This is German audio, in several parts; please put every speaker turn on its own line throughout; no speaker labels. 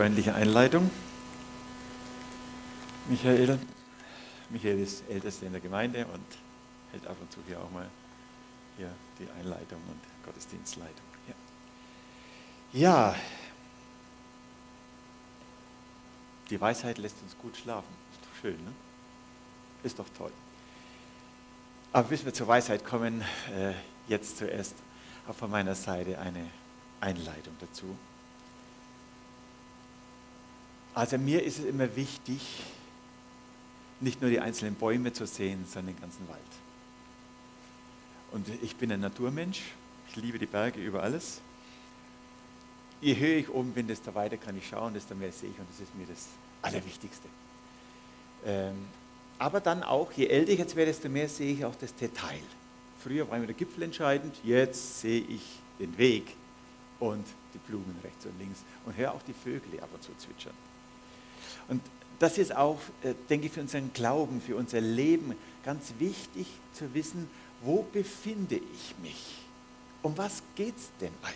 Freundliche Einleitung. Michael ist Ältester in der Gemeinde und hält ab und zu hier auch mal hier die Einleitung und Gottesdienstleitung. Ja, die Weisheit lässt uns gut schlafen. Ist doch schön, ne? Ist doch toll. Aber bis wir zur Weisheit kommen, jetzt zuerst auch von meiner Seite eine Einleitung dazu. Also mir ist es immer wichtig, nicht nur die einzelnen Bäume zu sehen, sondern den ganzen Wald. Und ich bin ein Naturmensch, ich liebe die Berge über alles. Je höher ich oben bin, desto weiter kann ich schauen, desto mehr sehe ich und das ist mir das Allerwichtigste. Aber dann auch, je älter ich jetzt werde, desto mehr sehe ich auch das Detail. Früher war immer der Gipfel entscheidend, jetzt sehe ich den Weg und die Blumen rechts und links und höre auch die Vögel ab und zu zwitschern. Und das ist auch, denke ich, für unseren Glauben, für unser Leben ganz wichtig zu wissen, wo befinde ich mich? Um was geht es denn eigentlich?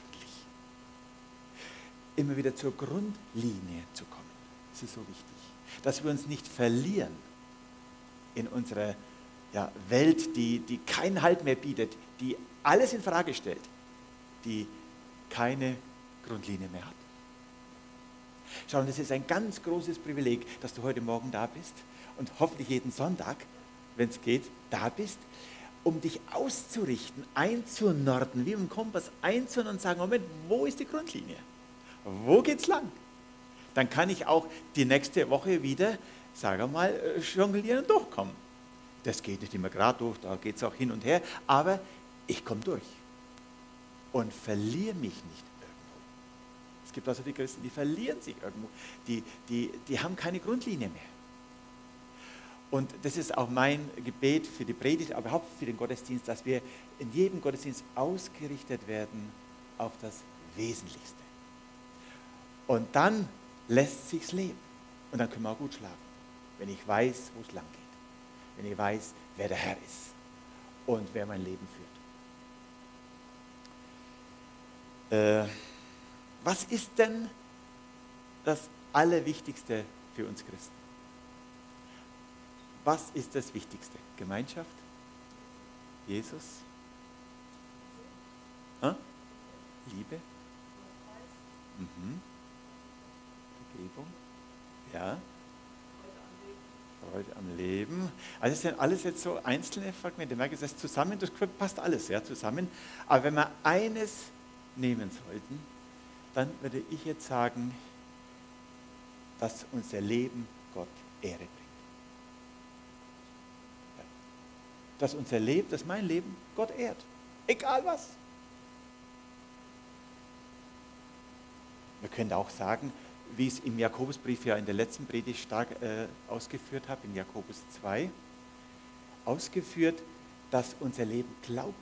Immer wieder zur Grundlinie zu kommen. Das ist so wichtig. Dass wir uns nicht verlieren in unserer Welt, die keinen Halt mehr bietet, die alles in Frage stellt, die keine Grundlinie mehr hat. Schau, und es ist ein ganz großes Privileg, dass du heute Morgen da bist und hoffentlich jeden Sonntag, wenn es geht, da bist, um dich auszurichten, einzunorden, wie im Kompass einzunorden und sagen, Moment, wo ist die Grundlinie? Wo geht's lang? Dann kann ich auch die nächste Woche wieder, sagen wir mal, jonglieren und durchkommen. Das geht nicht immer gerade durch, da geht es auch hin und her, aber ich komme durch und verliere mich nicht. Es gibt also die Christen, die verlieren sich irgendwo, die haben keine Grundlinie mehr. Und das ist auch mein Gebet für die Predigt, aber überhaupt für den Gottesdienst, dass wir in jedem Gottesdienst ausgerichtet werden auf das Wesentlichste. Und dann lässt sich's leben. Und dann können wir auch gut schlafen, wenn ich weiß, wo es lang geht. Wenn ich weiß, wer der Herr ist und wer mein Leben führt. Was ist denn das Allerwichtigste für uns Christen? Was ist das Wichtigste? Gemeinschaft? Jesus? Liebe? Vergebung? Ja? Freude am Leben. Also das sind alles jetzt so einzelne Fragmente. Merke, das zusammen, das passt alles zusammen. Aber wenn wir eines nehmen sollten, dann würde ich jetzt sagen, dass unser Leben Gott Ehre bringt. Dass unser Leben, dass mein Leben Gott ehrt. Egal was. Wir können auch sagen, wie ich es im Jakobusbrief ja in der letzten Predigt stark ausgeführt habe, in Jakobus 2, ausgeführt, dass unser Leben glaubwürdig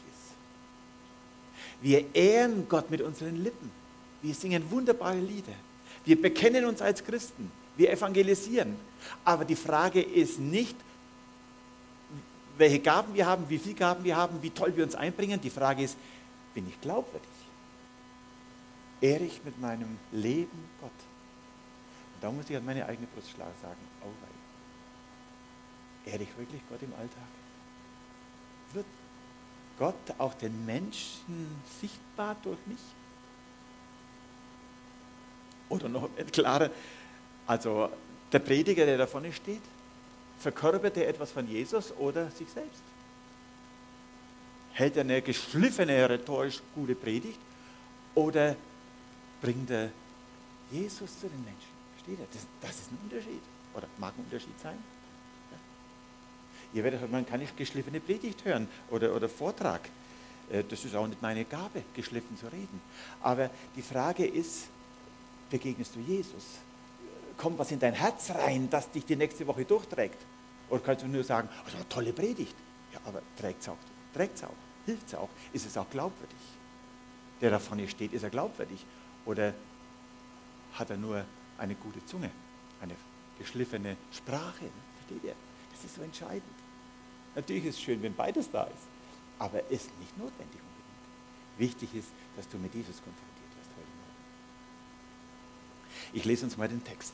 ist. Wir ehren Gott mit unseren Lippen. Wir singen wunderbare Lieder. Wir bekennen uns als Christen. Wir evangelisieren. Aber die Frage ist nicht, welche Gaben wir haben, wie viele Gaben wir haben, wie toll wir uns einbringen. Die Frage ist, bin ich glaubwürdig? Ehre ich mit meinem Leben Gott? Und da muss ich an meine eigene Brust schlagen und sagen, oh wei. Ehre ich wirklich Gott im Alltag? Wird Gott auch den Menschen sichtbar durch mich? Oder noch klarer, also der Prediger, der da vorne steht, verkörpert er etwas von Jesus oder sich selbst? Hält er eine geschliffene, rhetorisch gute Predigt oder bringt er Jesus zu den Menschen? Versteht ihr? Das ist ein Unterschied. Oder mag ein Unterschied sein? Ja. Ihr werdet heute mal keine geschliffene Predigt hören oder Vortrag. Das ist auch nicht meine Gabe, geschliffen zu reden. Aber die Frage ist, begegnest du Jesus? Kommt was in dein Herz rein, das dich die nächste Woche durchträgt? Oder kannst du nur sagen, also eine tolle Predigt. Ja, aber trägt es auch? Hilft es auch? Ist es auch glaubwürdig? Der da vorne steht, ist er glaubwürdig? Oder hat er nur eine gute Zunge? Eine geschliffene Sprache? Versteht ihr? Das ist so entscheidend. Natürlich ist es schön, wenn beides da ist. Aber ist nicht notwendig unbedingt. Wichtig ist, dass du mit Jesus konfrontiert wirst heute Morgen. Ich lese uns mal den Text.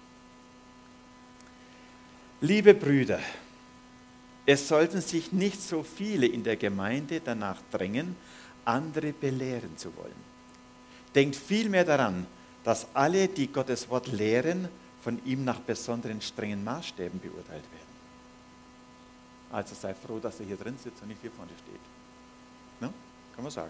Liebe Brüder, es sollten sich nicht so viele in der Gemeinde danach drängen, andere belehren zu wollen. Denkt vielmehr daran, dass alle, die Gottes Wort lehren, von ihm nach besonderen strengen Maßstäben beurteilt werden. Also sei froh, dass er hier drin sitzt und nicht hier vorne steht. Ne? Kann man sagen.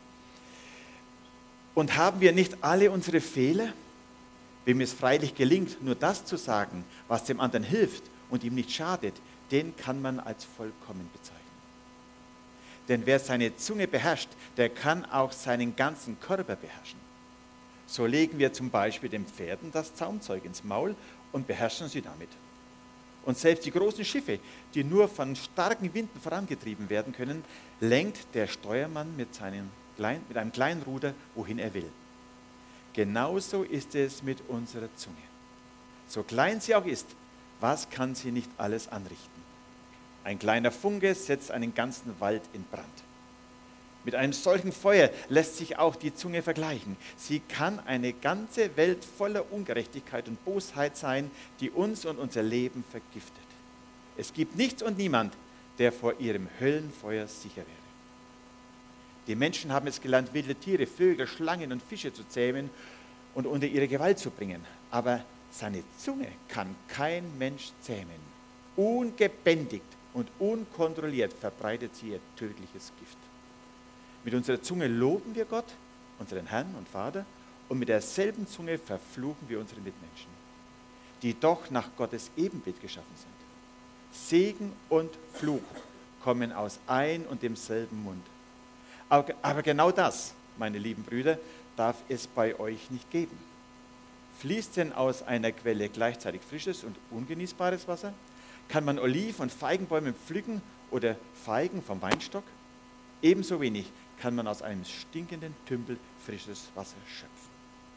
Und haben wir nicht alle unsere Fehler? Wem es freilich gelingt, nur das zu sagen, was dem anderen hilft und ihm nicht schadet, den kann man als vollkommen bezeichnen. Denn wer seine Zunge beherrscht, der kann auch seinen ganzen Körper beherrschen. So legen wir zum Beispiel den Pferden das Zaumzeug ins Maul und beherrschen sie damit. Und selbst die großen Schiffe, die nur von starken Winden vorangetrieben werden können, lenkt der Steuermann mit einem kleinen Ruder, wohin er will. Genauso ist es mit unserer Zunge. So klein sie auch ist, was kann sie nicht alles anrichten? Ein kleiner Funke setzt einen ganzen Wald in Brand. Mit einem solchen Feuer lässt sich auch die Zunge vergleichen. Sie kann eine ganze Welt voller Ungerechtigkeit und Bosheit sein, die uns und unser Leben vergiftet. Es gibt nichts und niemand, der vor ihrem Höllenfeuer sicher wäre. Die Menschen haben es gelernt, wilde Tiere, Vögel, Schlangen und Fische zu zähmen und unter ihre Gewalt zu bringen. Aber seine Zunge kann kein Mensch zähmen. Ungebändigt und unkontrolliert verbreitet sie ihr tödliches Gift. Mit unserer Zunge loben wir Gott, unseren Herrn und Vater, und mit derselben Zunge verfluchen wir unsere Mitmenschen, die doch nach Gottes Ebenbild geschaffen sind. Segen und Fluch kommen aus ein und demselben Mund. Aber genau das, meine lieben Brüder, darf es bei euch nicht geben. Fließt denn aus einer Quelle gleichzeitig frisches und ungenießbares Wasser? Kann man Oliven und Feigenbäume pflücken oder Feigen vom Weinstock? Ebenso wenig kann man aus einem stinkenden Tümpel frisches Wasser schöpfen.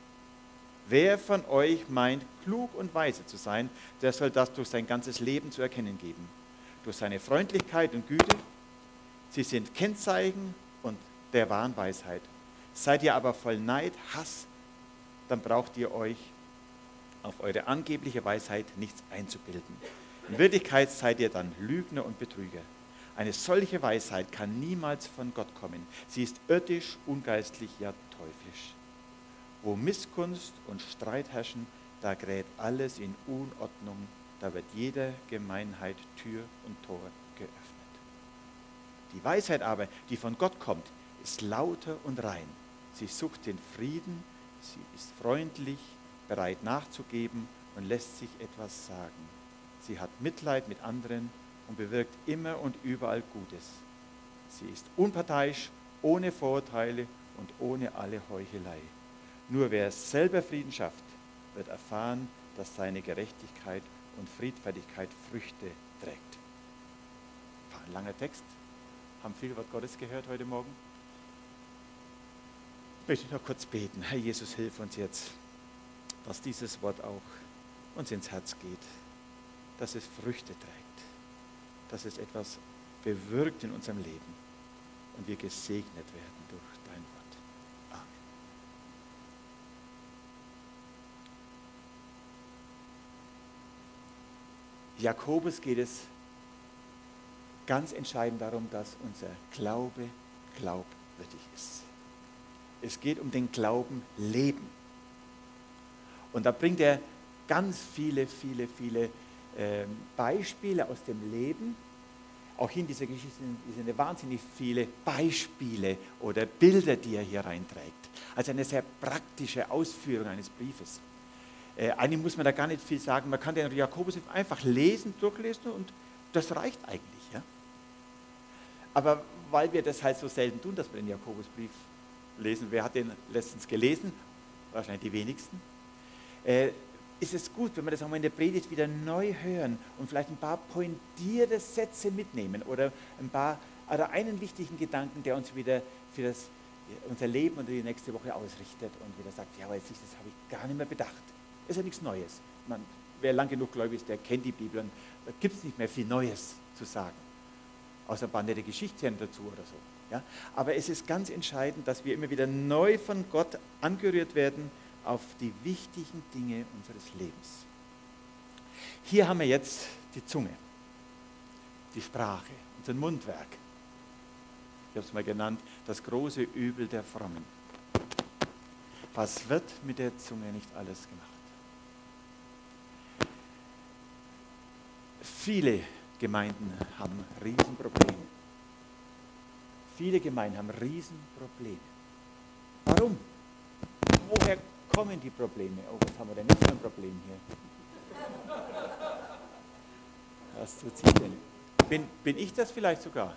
Wer von euch meint, klug und weise zu sein, der soll das durch sein ganzes Leben zu erkennen geben. Durch seine Freundlichkeit und Güte. Sie sind Kennzeichen und der wahren Weisheit. Seid ihr aber voll Neid, Hass, dann braucht ihr euch auf eure angebliche Weisheit nichts einzubilden. In Wirklichkeit seid ihr dann Lügner und Betrüger. Eine solche Weisheit kann niemals von Gott kommen. Sie ist irdisch, ungeistlich, ja teuflisch. Wo Missgunst und Streit herrschen, da gerät alles in Unordnung, da wird jeder Gemeinheit Tür und Tor geöffnet. Die Weisheit aber, die von Gott kommt, ist lauter und rein. Sie sucht den Frieden, sie ist freundlich, bereit nachzugeben und lässt sich etwas sagen. Sie hat Mitleid mit anderen und bewirkt immer und überall Gutes. Sie ist unparteiisch, ohne Vorurteile und ohne alle Heuchelei. Nur wer selber Frieden schafft, wird erfahren, dass seine Gerechtigkeit und Friedfertigkeit Früchte trägt. War ein langer Text. Haben viel Wort Gottes gehört heute Morgen. Ich möchte noch kurz beten. Herr Jesus, hilf uns jetzt, dass dieses Wort auch uns ins Herz geht, dass es Früchte trägt, dass es etwas bewirkt in unserem Leben und wir gesegnet werden durch dein Wort. Amen. Jakobus geht es ganz entscheidend darum, dass unser Glaube glaubwürdig ist. Es geht um den Glauben leben. Und da bringt er ganz viele Beispiele aus dem Leben. Auch in dieser Geschichte sind wahnsinnig viele Beispiele oder Bilder, die er hier reinträgt. Also eine sehr praktische Ausführung eines Briefes. Eigentlich muss man da gar nicht viel sagen. Man kann den Jakobusbrief einfach lesen, durchlesen und das reicht eigentlich. Ja? Aber weil wir das halt so selten tun, dass wir den Jakobusbrief lesen, wer hat den letztens gelesen? Wahrscheinlich die wenigsten. Ist es gut, wenn wir das auch mal in der Predigt wieder neu hören und vielleicht ein paar pointierte Sätze mitnehmen oder einen wichtigen Gedanken, der uns wieder für unser Leben und die nächste Woche ausrichtet und wieder sagt, ja, aber jetzt das habe ich gar nicht mehr bedacht. Ist ja nichts Neues. Wer lang genug gläubig ist, der kennt die Bibel und da gibt es nicht mehr viel Neues zu sagen. Außer ein paar nette Geschichten dazu oder so. Ja? Aber es ist ganz entscheidend, dass wir immer wieder neu von Gott angerührt werden auf die wichtigen Dinge unseres Lebens. Hier haben wir jetzt die Zunge, die Sprache, unser Mundwerk. Ich habe es mal genannt, das große Übel der Frommen. Was wird mit der Zunge nicht alles gemacht? Viele Gemeinden haben Riesenprobleme. Viele Gemeinden haben Riesenprobleme. Warum? Woher kommen die Probleme? Oh, was haben wir denn jetzt für ein Problem hier? Was tut sich denn? Bin ich das vielleicht sogar?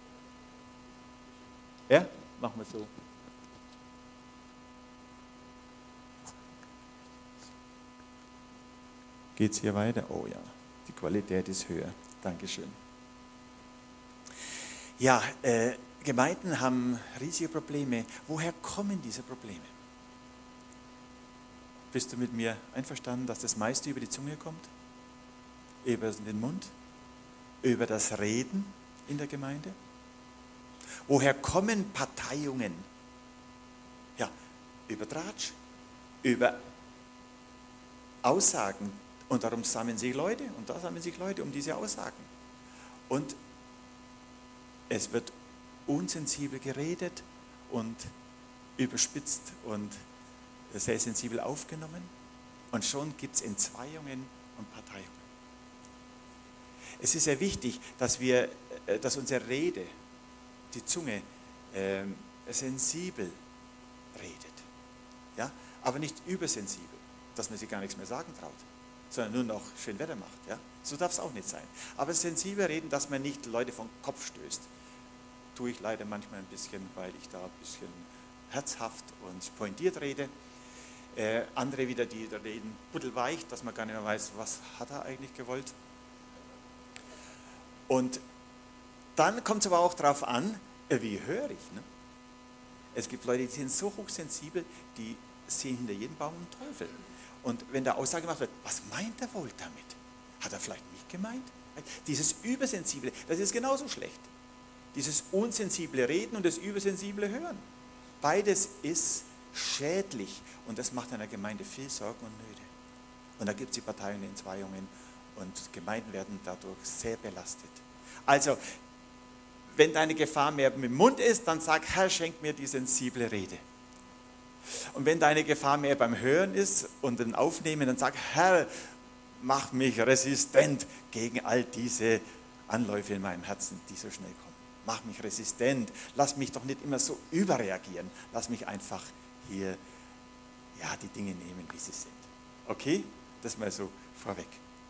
Ja? Machen wir so. Geht es hier weiter? Oh ja, die Qualität ist höher. Dankeschön. Ja, Gemeinden haben riesige Probleme. Woher kommen diese Probleme? Bist du mit mir einverstanden, dass das meiste über die Zunge kommt? Über den Mund? Über das Reden in der Gemeinde? Woher kommen Parteiungen? Ja, über Tratsch, über Aussagen. Und darum sammeln sich Leute, und da sammeln sich Leute um diese Aussagen. Und es wird unsensibel geredet und überspitzt und sehr sensibel aufgenommen. Und schon gibt es Entzweiungen und Parteiungen. Es ist sehr wichtig, dass unsere Rede, die Zunge, sensibel redet. Ja? Aber nicht übersensibel, dass man sich gar nichts mehr sagen traut, sondern nur noch schön Wetter macht. Ja? So darf es auch nicht sein. Aber sensibel reden, dass man nicht Leute vom Kopf stößt. Tue ich leider manchmal ein bisschen, weil ich da ein bisschen herzhaft und pointiert rede. Andere wieder, die reden buddelweich, dass man gar nicht mehr weiß, was hat er eigentlich gewollt. Und dann kommt es aber auch darauf an, wie höre ich. Ne? Es gibt Leute, die sind so hochsensibel, die sehen hinter jedem Baum einen Teufel. Und wenn da Aussage gemacht wird, was meint er wohl damit? Hat er vielleicht mich gemeint? Dieses Übersensible, das ist genauso schlecht. Dieses unsensible Reden und das übersensible Hören. Beides ist schädlich und das macht einer Gemeinde viel Sorgen und Nöte. Und da gibt es die Parteien und Entzweiungen und Gemeinden werden dadurch sehr belastet. Also, wenn deine Gefahr mehr mit dem Mund ist, dann sag, Herr, schenk mir die sensible Rede. Und wenn deine Gefahr mehr beim Hören ist und dem Aufnehmen, dann sag, Herr, mach mich resistent gegen all diese Anläufe in meinem Herzen, die so schnell kommen. Mach mich resistent, lass mich doch nicht immer so überreagieren. Lass mich einfach hier die Dinge nehmen, wie sie sind. Okay? Das mal so vorweg.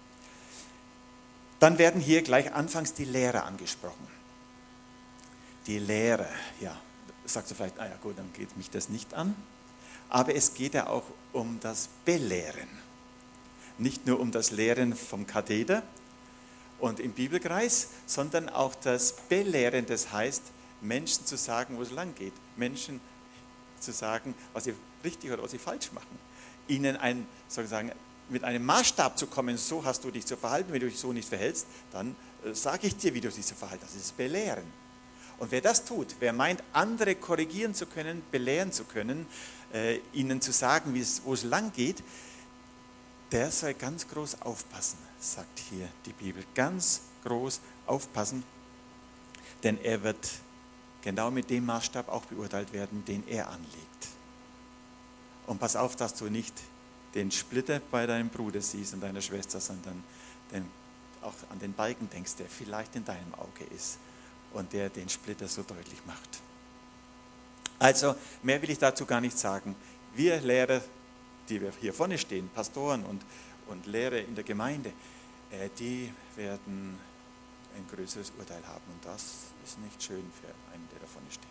Dann werden hier gleich anfangs die Lehrer angesprochen. Die Lehrer, ja, sagst du vielleicht, naja gut, dann geht mich das nicht an. Aber es geht ja auch um das Belehren. Nicht nur um das Lehren vom Katheder und im Bibelkreis, sondern auch das Belehren, das heißt, Menschen zu sagen, wo es lang geht. Menschen zu sagen, was sie richtig oder was sie falsch machen. Ihnen sozusagen mit einem Maßstab zu kommen, so hast du dich zu verhalten, wenn du dich so nicht verhältst, dann sage ich dir, wie du dich zu verhalten hast. Das ist Belehren. Und wer das tut, wer meint, andere korrigieren zu können, belehren zu können, ihnen zu sagen, wo es lang geht, der soll ganz groß aufpassen, sagt hier die Bibel. Ganz groß aufpassen, denn er wird genau mit dem Maßstab auch beurteilt werden, den er anlegt. Und pass auf, dass du nicht den Splitter bei deinem Bruder siehst und deiner Schwester, sondern auch an den Balken denkst, der vielleicht in deinem Auge ist und der den Splitter so deutlich macht. Also, mehr will ich dazu gar nicht sagen. Wir Lehrer, die wir hier vorne stehen, Pastoren und Lehrer in der Gemeinde, die werden ein größeres Urteil haben und das ist nicht schön für einen, der da vorne steht.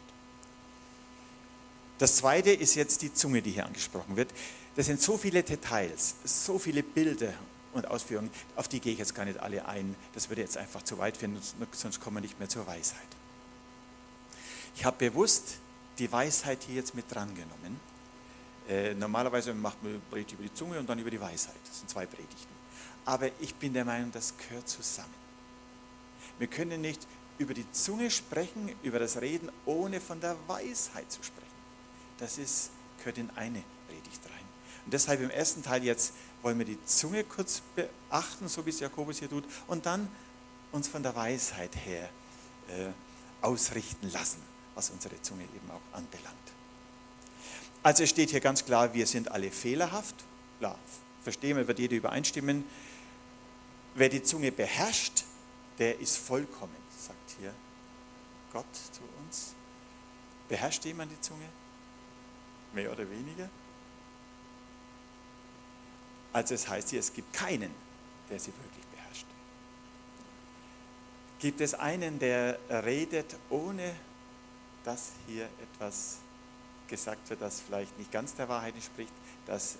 Das zweite ist jetzt die Zunge, die hier angesprochen wird. Das sind so viele Details, so viele Bilder und Ausführungen, auf die gehe ich jetzt gar nicht alle ein. Das würde jetzt einfach zu weit führen, sonst kommen wir nicht mehr zur Weisheit. Ich habe bewusst die Weisheit hier jetzt mit dran genommen. Normalerweise macht man Predigt über die Zunge und dann über die Weisheit. Das sind zwei Predigten. Aber ich bin der Meinung, das gehört zusammen. Wir können nicht über die Zunge sprechen, über das Reden, ohne von der Weisheit zu sprechen. Das gehört in eine Predigt rein. Und deshalb im ersten Teil jetzt wollen wir die Zunge kurz beachten, so wie es Jakobus hier tut, und dann uns von der Weisheit her ausrichten lassen, was unsere Zunge eben auch anbelangt. Also es steht hier ganz klar, wir sind alle fehlerhaft. Klar, verstehen wir, wird jeder übereinstimmen. Wer die Zunge beherrscht, der ist vollkommen, sagt hier Gott zu uns. Beherrscht jemand die Zunge? Mehr oder weniger? Also es heißt hier, es gibt keinen, der sie wirklich beherrscht. Gibt es einen, der redet, ohne dass hier etwas gesagt wird, das vielleicht nicht ganz der Wahrheit entspricht, das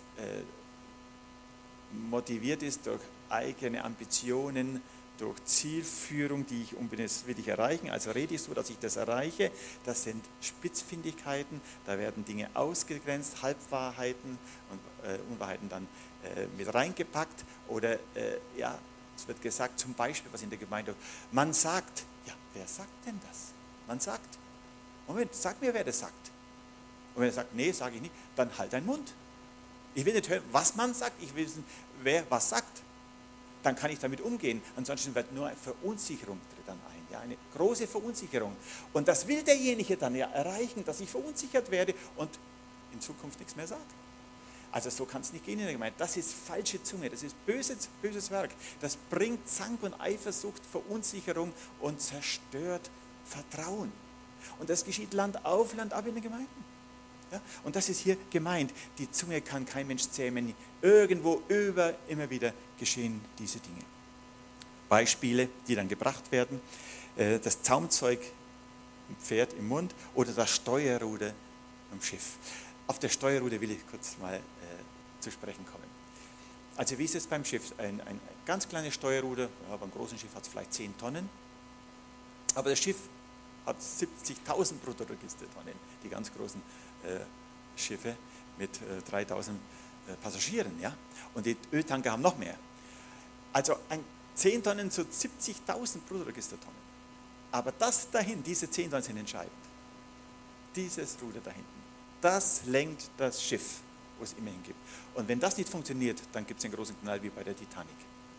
motiviert ist durch eigene Ambitionen, durch Zielführung, die ich unbedingt will ich erreichen, also rede ich so, dass ich das erreiche. Das sind Spitzfindigkeiten, da werden Dinge ausgegrenzt, Halbwahrheiten und Unwahrheiten dann mit reingepackt. Oder ja, es wird gesagt, zum Beispiel, was in der Gemeinde, man sagt, ja, wer sagt denn das? Man sagt, Moment, sag mir, wer das sagt. Und wenn er sagt, nee, sage ich nicht, dann halt deinen Mund. Ich will nicht hören, was man sagt, ich will wissen, wer was sagt. Dann kann ich damit umgehen. Ansonsten wird nur eine Verunsicherung tritt dann ein. Ja, eine große Verunsicherung. Und das will derjenige dann ja erreichen, dass ich verunsichert werde und in Zukunft nichts mehr sagt. Also so kann es nicht gehen in der Gemeinde. Das ist falsche Zunge, das ist böses Werk. Das bringt Zank und Eifersucht, Verunsicherung und zerstört Vertrauen. Und das geschieht Land auf, Land ab in den Gemeinden. Ja? Und das ist hier gemeint. Die Zunge kann kein Mensch zähmen. Irgendwo immer wieder geschehen diese Dinge. Beispiele, die dann gebracht werden. Das Zaumzeug im Pferd im Mund oder das Steuerruder im Schiff. Auf der Steuerruder will ich kurz mal zu sprechen kommen. Also wie ist es beim Schiff? Ein ganz kleines Steuerruder, ja, beim großen Schiff hat es vielleicht 10 Tonnen. Aber das Schiff hat 70.000 Bruttoregistertonnen, die ganz großen Schiffe mit 3.000 Passagieren. Ja? Und die Öltanker haben noch mehr. Also 10 Tonnen zu 70.000 Bruttoregistertonnen. Aber das dahin, diese 10 Tonnen sind entscheidend. Dieses Ruder da hinten, das lenkt das Schiff, wo es immer hingibt. Und wenn das nicht funktioniert, dann gibt es einen großen Knall wie bei der Titanic.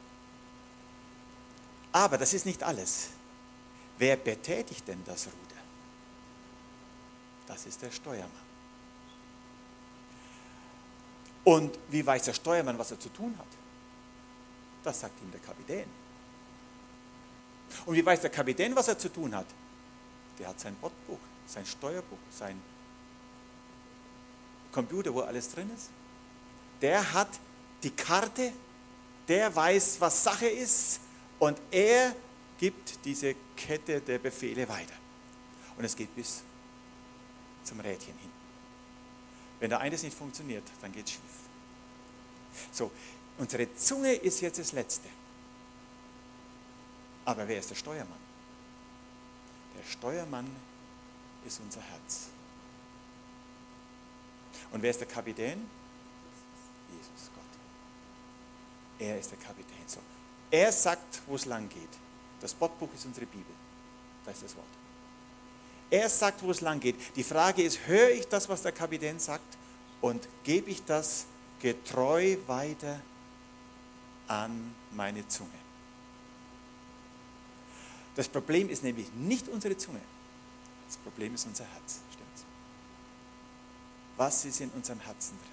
Aber das ist nicht alles. Wer betätigt denn das Ruder? Das ist der Steuermann. Und wie weiß der Steuermann, was er zu tun hat? Das sagt ihm der Kapitän. Und wie weiß der Kapitän, was er zu tun hat? Der hat sein Bordbuch, sein Steuerbuch, sein Computer, wo alles drin ist. Der hat die Karte, der weiß, was Sache ist und er gibt diese Kette der Befehle weiter. Und es geht bis zum Rädchen hin. Wenn da eines nicht funktioniert, dann geht es schief. So, unsere Zunge ist jetzt das Letzte. Aber wer ist der Steuermann? Der Steuermann ist unser Herz. Und wer ist der Kapitän? Jesus, Gott. Er ist der Kapitän. So. Er sagt, wo es lang geht. Das Bordbuch ist unsere Bibel. Da ist das Wort. Er sagt, wo es lang geht. Die Frage ist, höre ich das, was der Kapitän sagt und gebe ich das getreu weiter an meine Zunge? Das Problem ist nämlich nicht unsere Zunge. Das Problem ist unser Herz. Stimmt's? Was ist in unserem Herzen drin?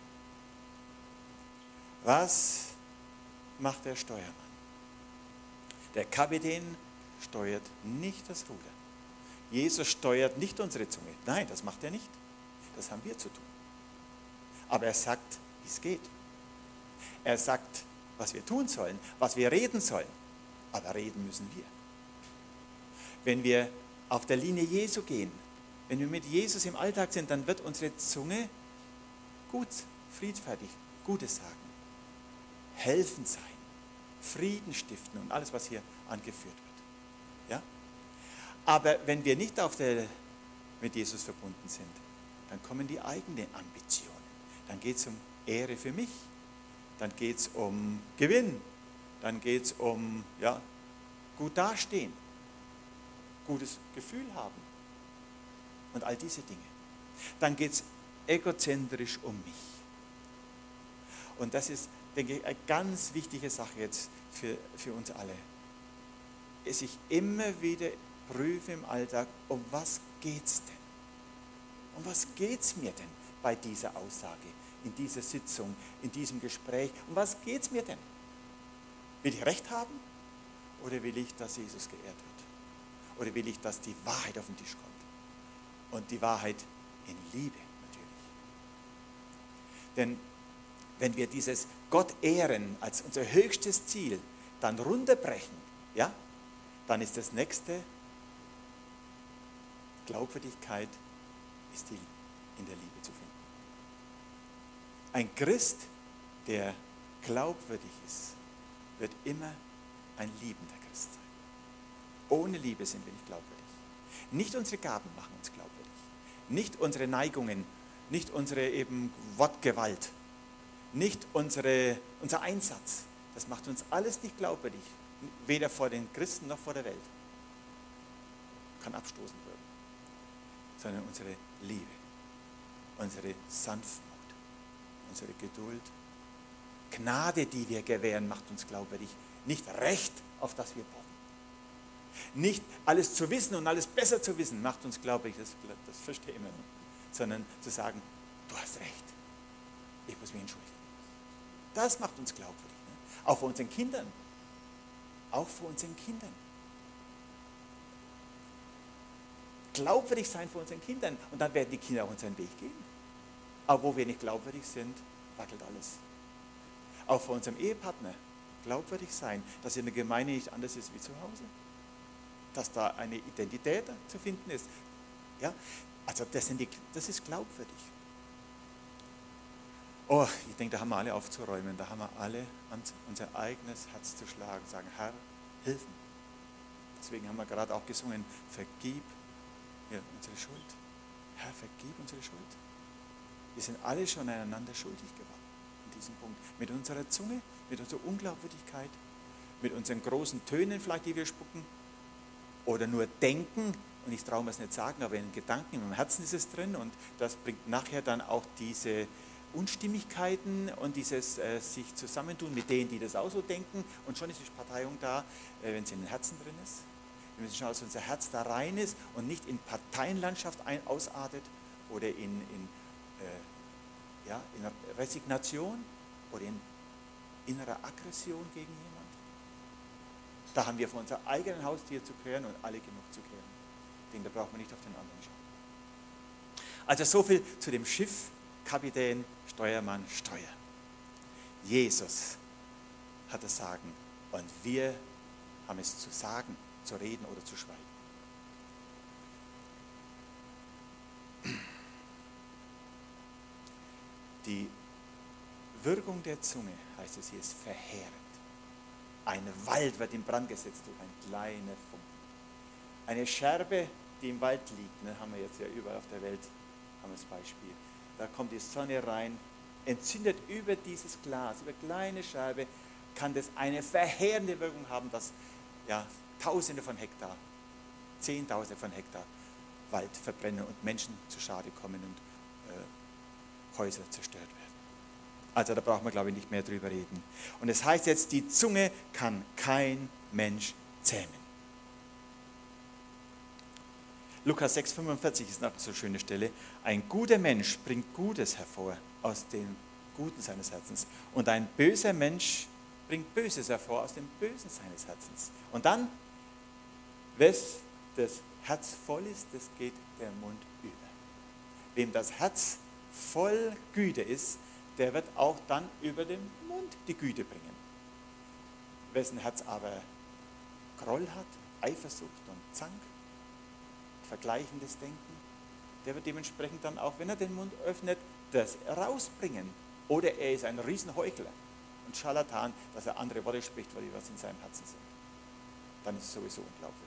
Was macht der Steuermann? Der Kapitän steuert nicht das Ruder. Jesus steuert nicht unsere Zunge. Nein, das macht er nicht. Das haben wir zu tun. Aber er sagt, wie es geht. Er sagt, was wir tun sollen, was wir reden sollen. Aber reden müssen wir. Wenn wir auf der Linie Jesu gehen, wenn wir mit Jesus im Alltag sind, dann wird unsere Zunge gut, friedfertig, Gutes sagen, helfend sein, Frieden stiften und alles, was hier angeführt wird. Ja? Aber wenn wir nicht mit Jesus verbunden sind, dann kommen die eigenen Ambitionen. Dann geht es um Ehre für mich, dann geht es um Gewinn, dann geht es um gut dastehen, gutes Gefühl haben und all diese Dinge. Dann geht es egozentrisch um mich. Und das ist, denke ich, eine ganz wichtige Sache jetzt für uns alle. Sich immer wieder prüfen im Alltag, um was geht's denn? Um was geht's mir denn bei dieser Aussage, in dieser Sitzung, in diesem Gespräch? Um was geht's mir denn? Will ich Recht haben oder will ich, dass Jesus geehrt wird? Oder will ich, dass die Wahrheit auf den Tisch kommt? Und die Wahrheit in Liebe natürlich. Denn wenn wir dieses Gott ehren als unser höchstes Ziel dann runterbrechen, ja, dann ist das nächste Glaubwürdigkeit ist die in der Liebe zu finden. Ein Christ, der glaubwürdig ist, wird immer ein liebender Christ sein. Ohne Liebe sind wir nicht glaubwürdig. Nicht unsere Gaben machen uns glaubwürdig. Nicht unsere Neigungen, nicht unsere eben Wortgewalt, nicht unser Einsatz. Das macht uns alles nicht glaubwürdig. Weder vor den Christen noch vor der Welt. Kann abstoßend wirken. Sondern unsere Liebe, unsere Sanftmut, unsere Geduld, Gnade, die wir gewähren, macht uns glaubwürdig. Nicht Recht, auf das wir pochen. Nicht alles zu wissen und alles besser zu wissen, macht uns glaubwürdig, das verstehen wir nicht. Sondern zu sagen, du hast recht, ich muss mich entschuldigen. Das macht uns glaubwürdig. Ne? Auch vor unseren Kindern. Auch vor unseren Kindern. Glaubwürdig sein vor unseren Kindern und dann werden die Kinder auch unseren Weg gehen. Aber wo wir nicht glaubwürdig sind, wackelt alles. Auch vor unserem Ehepartner glaubwürdig sein, dass in der Gemeinde nicht anders ist wie zu Hause. Dass da eine Identität zu finden ist. Ja? Also das ist glaubwürdig. Oh, ich denke, da haben wir alle aufzuräumen, da haben wir alle unser eigenes Herz zu schlagen, sagen, Herr, hilf mir. Deswegen haben wir gerade auch gesungen, vergib mir unsere Schuld. Herr, vergib unsere Schuld. Wir sind alle schon einander schuldig geworden in diesem Punkt. Mit unserer Zunge, mit unserer Unglaubwürdigkeit, mit unseren großen Tönen vielleicht, die wir spucken, oder nur denken, und ich traue mir es nicht sagen, aber in Gedanken, im Herzen ist es drin, und das bringt nachher dann auch diese Unstimmigkeiten und dieses sich zusammentun mit denen, die das auch so denken, und schon ist die Parteiung da, wenn es in den Herzen drin ist. Wir müssen schauen, dass unser Herz da rein ist und nicht in Parteienlandschaft ausartet oder in Resignation oder in innerer Aggression gegen jemand. Da haben wir vor unser eigenen Haustier zu kehren und alle genug zu kehren. Ich denke, da braucht man nicht auf den anderen schauen. Also so viel zu dem Schiff, Kapitän, Steuermann, Steuer. Jesus hat das Sagen und wir haben es zu sagen, zu reden oder zu schweigen. Die Wirkung der Zunge, heißt es hier, ist verheerend. Ein Wald wird in Brand gesetzt durch ein kleiner Funken. Eine Scherbe, die im Wald liegt, ne, haben wir jetzt ja überall auf der Welt, haben wir das Beispiel. Da kommt die Sonne rein, entzündet über dieses Glas, über kleine Scherbe, kann das eine verheerende Wirkung haben, dass ja, Tausende von Hektar, Zehntausende von Hektar Wald verbrennen und Menschen zu Schade kommen und Häuser zerstört werden. Also da braucht man, glaube ich, nicht mehr drüber reden. Und es heißt jetzt, die Zunge kann kein Mensch zähmen. Lukas 6,45 ist noch so eine schöne Stelle. Ein guter Mensch bringt Gutes hervor aus dem Guten seines Herzens. Und ein böser Mensch bringt Böses hervor aus dem Bösen seines Herzens. Und dann, wes das Herz voll ist, das geht der Mund über. Wem das Herz voll Güte ist, der wird auch dann über den Mund die Güte bringen. Wessen Herz aber Groll hat, Eifersucht und Zank, vergleichendes Denken, der wird dementsprechend dann auch, wenn er den Mund öffnet, das rausbringen. Oder er ist ein Riesenheuchler und Scharlatan, dass er andere Worte spricht, weil die was in seinem Herzen sind. Dann ist es sowieso unglaubwürdig.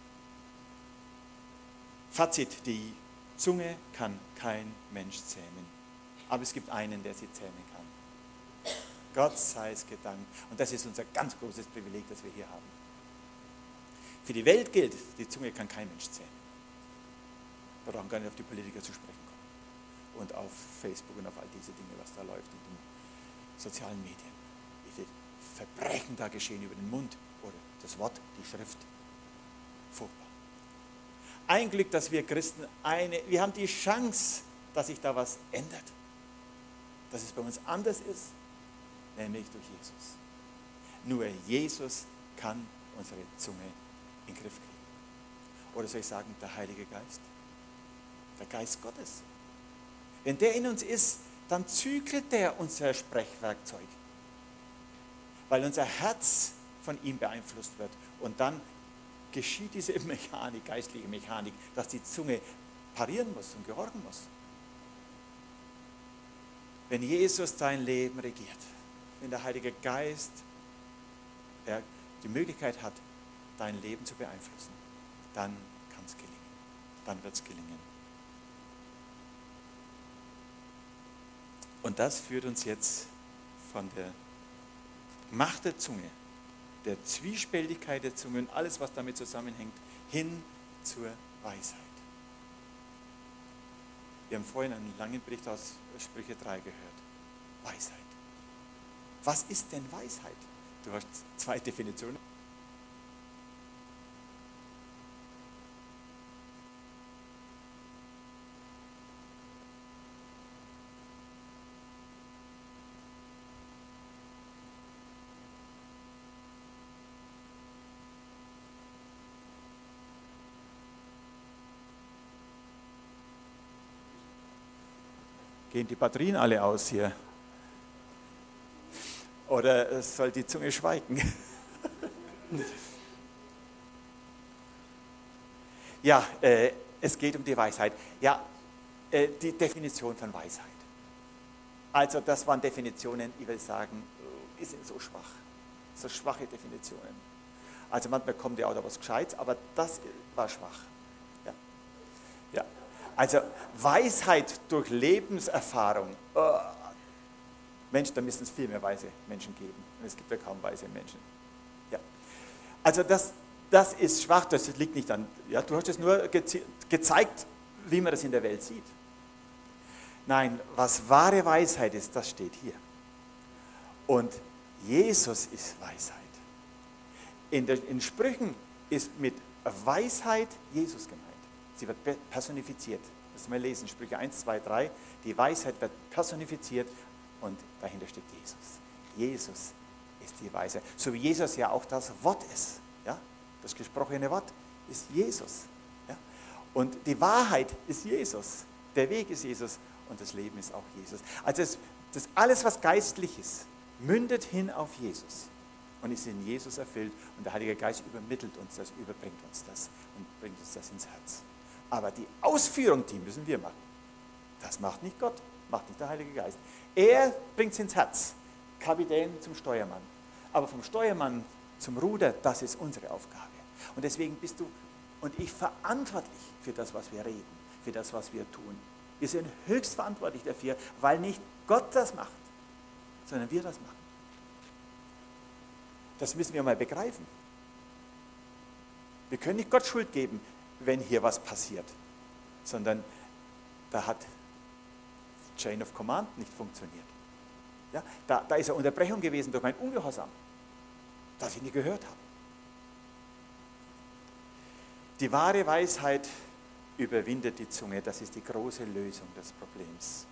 Fazit, die Zunge kann kein Mensch zähmen. Aber es gibt einen, der sie zähmen kann. Gott sei es gedankt. Und das ist unser ganz großes Privileg, das wir hier haben. Für die Welt gilt, die Zunge kann kein Mensch zähmen. Wir brauchen gar nicht auf die Politiker zu sprechen kommen. Und auf Facebook und auf all diese Dinge, was da läuft. sozialen Medien. Wie viele Verbrechen da geschehen über den Mund oder das Wort, die Schrift. Furchtbar. Ein Glück, dass wir Christen wir haben die Chance, dass sich da was ändert. Dass es bei uns anders ist, nämlich durch Jesus. Nur Jesus kann unsere Zunge in den Griff kriegen. Oder soll ich sagen, der Heilige Geist? Der Geist Gottes. Wenn der in uns ist, dann zügelt der unser Sprechwerkzeug. Weil unser Herz von ihm beeinflusst wird. Und dann geschieht diese Mechanik, geistliche Mechanik, dass die Zunge parieren muss und gehorchen muss. Wenn Jesus dein Leben regiert, wenn der Heilige Geist die Möglichkeit hat, dein Leben zu beeinflussen, dann kann es gelingen. Dann wird es gelingen. Und das führt uns jetzt von der Macht der Zunge, der Zwiespältigkeit der Zunge und alles, was damit zusammenhängt, hin zur Weisheit. Wir haben vorhin einen langen Bericht aus Sprüche 3 gehört. Weisheit. Was ist denn Weisheit? Du hast 2 Definitionen. Gehen die Batterien alle aus hier? Oder soll die Zunge schweigen? Ja, es geht um die Weisheit. Ja, die Definition von Weisheit. Also das waren Definitionen, ich will sagen, die sind so schwach. So schwache Definitionen. Also manchmal kommt ja auch da was Gescheites, aber das war schwach. Ja. Ja. Also Weisheit durch Lebenserfahrung. Mensch, da müssen es viel mehr weise Menschen geben. Und es gibt ja kaum weise Menschen. Ja. Also das ist schwach, das liegt nicht an. Ja, du hast es nur gezeigt, wie man das in der Welt sieht. Nein, was wahre Weisheit ist, das steht hier. Und Jesus ist Weisheit. In Sprüchen ist mit Weisheit Jesus gemeint. Sie wird personifiziert. Das mal lesen, Sprüche 1, 2, 3. Die Weisheit wird personifiziert und dahinter steht Jesus. Jesus ist die Weisheit. So wie Jesus ja auch das Wort ist. Ja? Das gesprochene Wort ist Jesus. Ja? Und die Wahrheit ist Jesus. Der Weg ist Jesus und das Leben ist auch Jesus. Also das alles, was geistlich ist, mündet hin auf Jesus und ist in Jesus erfüllt. Und der Heilige Geist übermittelt uns das, überbringt uns das und bringt uns das ins Herz. Aber die Ausführung, die müssen wir machen. Das macht nicht Gott, macht nicht der Heilige Geist. Er bringt es ins Herz. Kapitän zum Steuermann. Aber vom Steuermann zum Ruder, das ist unsere Aufgabe. Und deswegen bist du und ich verantwortlich für das, was wir reden, für das, was wir tun. Wir sind höchst verantwortlich dafür, weil nicht Gott das macht, sondern wir das machen. Das müssen wir mal begreifen. Wir können nicht Gott Schuld geben, wenn hier was passiert, sondern da hat Chain of Command nicht funktioniert. Ja, da ist eine Unterbrechung gewesen durch mein Ungehorsam, dass ich nicht gehört habe. Die wahre Weisheit überwindet die Zunge, das ist die große Lösung des Problems.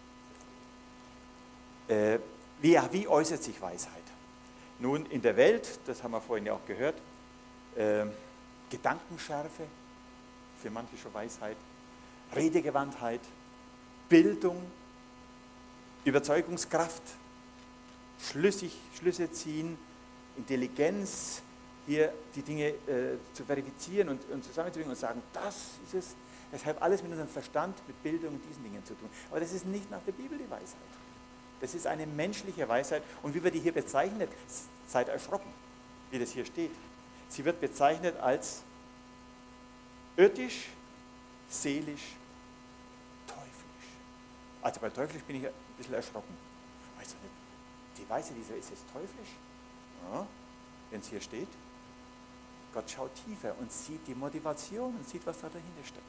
Wie äußert sich Weisheit? Nun, in der Welt, das haben wir vorhin ja auch gehört, Gedankenschärfe, für manche schon Weisheit, Redegewandtheit, Bildung, Überzeugungskraft, Schlüsse ziehen, Intelligenz, hier die Dinge zu verifizieren und zusammenzubringen und sagen, das ist es. Deshalb alles mit unserem Verstand, mit Bildung und diesen Dingen zu tun. Aber das ist nicht nach der Bibel die Weisheit. Das ist eine menschliche Weisheit. Und wie wird die hier bezeichnet? Seid erschrocken, wie das hier steht. Sie wird bezeichnet als irdisch, seelisch, teuflisch. Also bei teuflisch bin ich ein bisschen erschrocken. Weißt du nicht, die Weisheit dieser ist jetzt teuflisch? Ja, wenn es hier steht. Gott schaut tiefer und sieht die Motivation und sieht, was da dahinter steckt.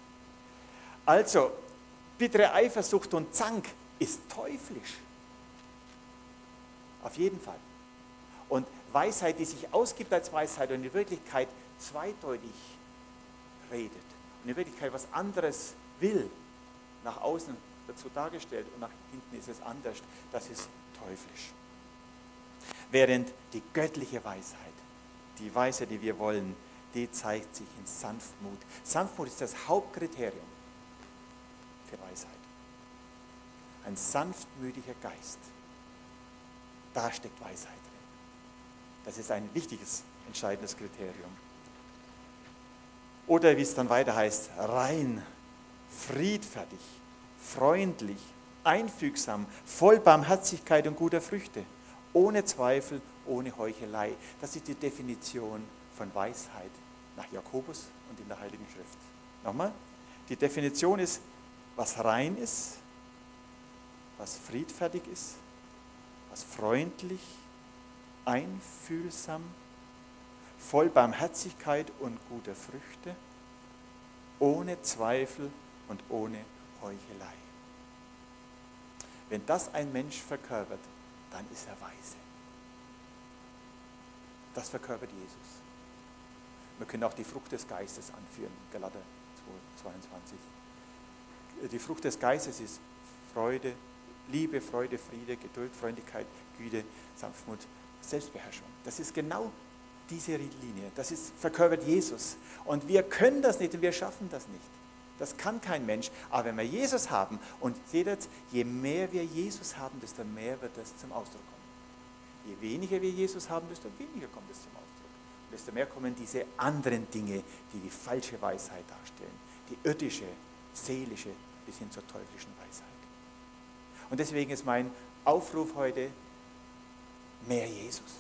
Also, bittere Eifersucht und Zank ist teuflisch. Auf jeden Fall. Und Weisheit, die sich ausgibt als Weisheit und in Wirklichkeit zweideutig redet und in Wirklichkeit was anderes will, nach außen wird so dargestellt und nach hinten ist es anders, das ist teuflisch. Während die göttliche Weisheit, die Weisheit, die wir wollen, die zeigt sich in Sanftmut. Sanftmut ist das Hauptkriterium für Weisheit. Ein sanftmütiger Geist, da steckt Weisheit drin. Das ist ein wichtiges, entscheidendes Kriterium. Oder wie es dann weiter heißt, rein, friedfertig, freundlich, einfügsam, voll Barmherzigkeit und guter Früchte, ohne Zweifel, ohne Heuchelei. Das ist die Definition von Weisheit nach Jakobus und in der Heiligen Schrift. Nochmal, die Definition ist, was rein ist, was friedfertig ist, was freundlich, einfühlsam, voll Barmherzigkeit und guter Früchte, ohne Zweifel und ohne Heuchelei. Wenn das ein Mensch verkörpert, dann ist er weise. Das verkörpert Jesus. Wir können auch die Frucht des Geistes anführen, Galater 2,22. Die Frucht des Geistes ist Freude, Liebe, Freude, Friede, Geduld, Freundlichkeit, Güte, Sanftmut, Selbstbeherrschung. Das ist genau diese Linie. Das verkörpert Jesus. Und wir können das nicht und wir schaffen das nicht. Das kann kein Mensch. Aber wenn wir Jesus haben, und seht jetzt, je mehr wir Jesus haben, desto mehr wird das zum Ausdruck kommen. Je weniger wir Jesus haben, desto weniger kommt es zum Ausdruck. Und desto mehr kommen diese anderen Dinge, die die falsche Weisheit darstellen. Die irdische, seelische, bis hin zur teuflischen Weisheit. Und deswegen ist mein Aufruf heute, mehr Jesus.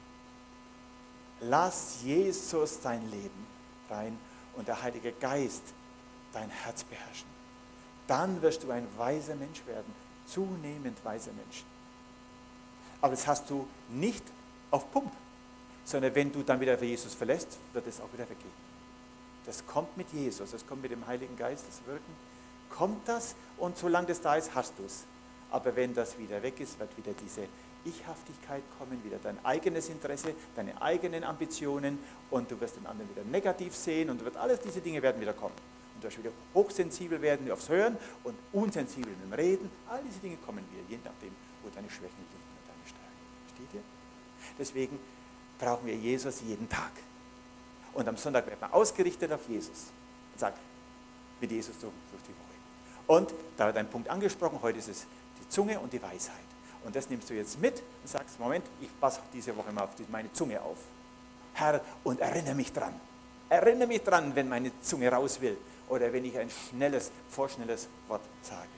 Lass Jesus dein Leben rein und der Heilige Geist dein Herz beherrschen. Dann wirst du ein weiser Mensch werden, zunehmend weiser Mensch. Aber das hast du nicht auf Pump, sondern wenn du dann wieder Jesus verlässt, wird es auch wieder weggehen. Das kommt mit Jesus, das kommt mit dem Heiligen Geist, das Wirken. Kommt das und solange das da ist, hast du es. Aber wenn das wieder weg ist, wird wieder diese Ichhaftigkeit kommen, wieder dein eigenes Interesse, deine eigenen Ambitionen und du wirst den anderen wieder negativ sehen und alles diese Dinge werden wieder kommen. Und du wirst wieder hochsensibel werden aufs Hören und unsensibel mit dem Reden. All diese Dinge kommen wieder, je nachdem, wo deine Schwächen liegen und deine Stärken. Versteht ihr? Deswegen brauchen wir Jesus jeden Tag. Und am Sonntag wird man ausgerichtet auf Jesus und sagt, mit Jesus durch die Woche. Und da wird ein Punkt angesprochen, heute ist es die Zunge und die Weisheit. Und das nimmst du jetzt mit und sagst, Moment, ich passe diese Woche mal auf meine Zunge auf. Herr, und erinnere mich dran. Erinnere mich dran, wenn meine Zunge raus will oder wenn ich ein vorschnelles Wort sage.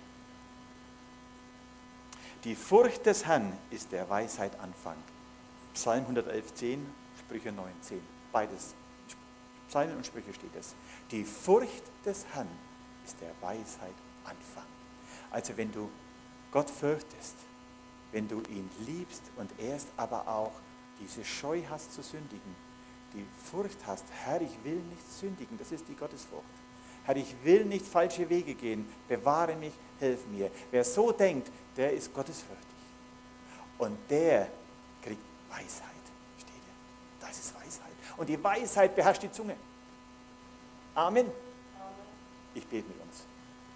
Die Furcht des Herrn ist der Weisheit Anfang. Psalm 111,10, Sprüche 9,10. Beides, Psalmen und Sprüche steht es. Die Furcht des Herrn ist der Weisheit Anfang. Also wenn du Gott fürchtest, wenn du ihn liebst und erst aber auch diese Scheu hast zu sündigen, die Furcht hast, Herr, ich will nicht sündigen, das ist die Gottesfurcht. Herr, ich will nicht falsche Wege gehen, bewahre mich, hilf mir. Wer so denkt, der ist gottesfürchtig. Und der kriegt Weisheit, steht ihr. Das ist Weisheit. Und die Weisheit beherrscht die Zunge. Amen. Ich bete mit uns.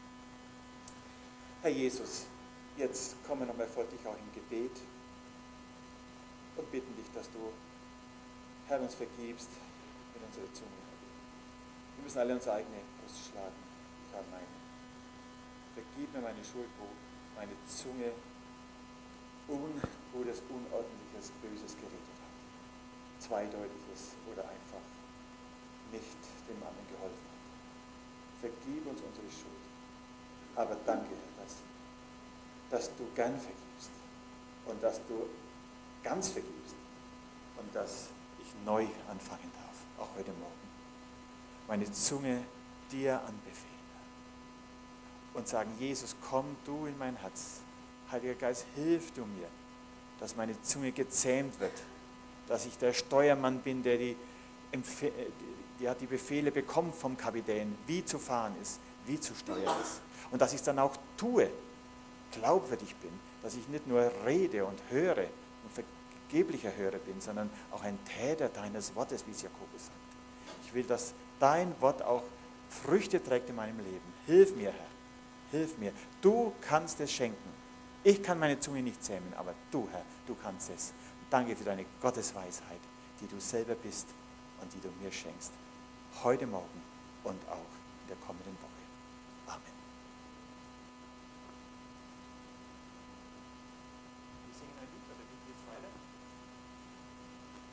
Herr Jesus, jetzt kommen wir nochmal vor dich auch im Gebet und bitten dich, dass du, Herr, uns vergibst mit unserer Zunge. Wir müssen alle unsere eigene Brust schlagen. Ich habe meine. Vergib mir meine Schuld, wo meine Zunge Ungutes, Unordentliches, Böses geredet hat. Zweideutiges oder einfach nicht dem anderen geholfen hat. Vergib uns unsere Schuld. Aber danke, dass du gern vergibst und dass du ganz vergibst und dass ich neu anfangen darf, auch heute Morgen. Meine Zunge dir anbefehlen und sagen, Jesus, komm du in mein Herz. Heiliger Geist, hilf du mir, dass meine Zunge gezähmt wird, dass ich der Steuermann bin, der die Befehle bekommt vom Kapitän, wie zu fahren ist, wie zu steuern ist. Und dass ich es dann auch tue, glaubwürdig bin, dass ich nicht nur rede und höre, und vergeblicher Hörer bin, sondern auch ein Täter deines Wortes, wie es Jakobus sagt. Ich will, dass dein Wort auch Früchte trägt in meinem Leben. Hilf mir, Herr. Hilf mir. Du kannst es schenken. Ich kann meine Zunge nicht zähmen, aber du, Herr, du kannst es. Und danke für deine Gottesweisheit, die du selber bist und die du mir schenkst. Heute Morgen und auch in der kommenden Woche.